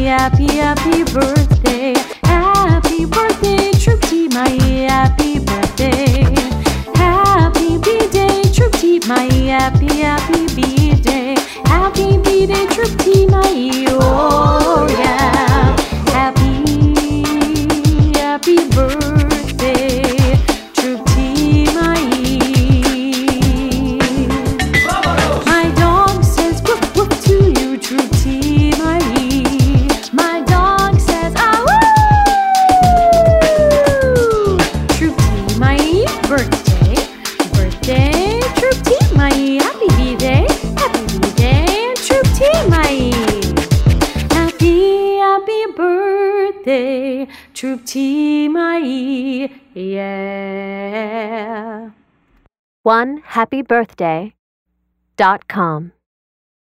happy birthday. Happy birthday, Trupti, my happy birthday. Happy B-day, Trupti, my happy B-day. Happy B-day, Trupti, my oh yeah. Happy birthday, Trupti, my. My dog says woof woof to you, Trupti, my. My dog says ah woo. Trupti, my birthday, Trupti, my happy B-day, Trupti, my happy birthday, Trupti, my yeah. OneHappyBirthday.com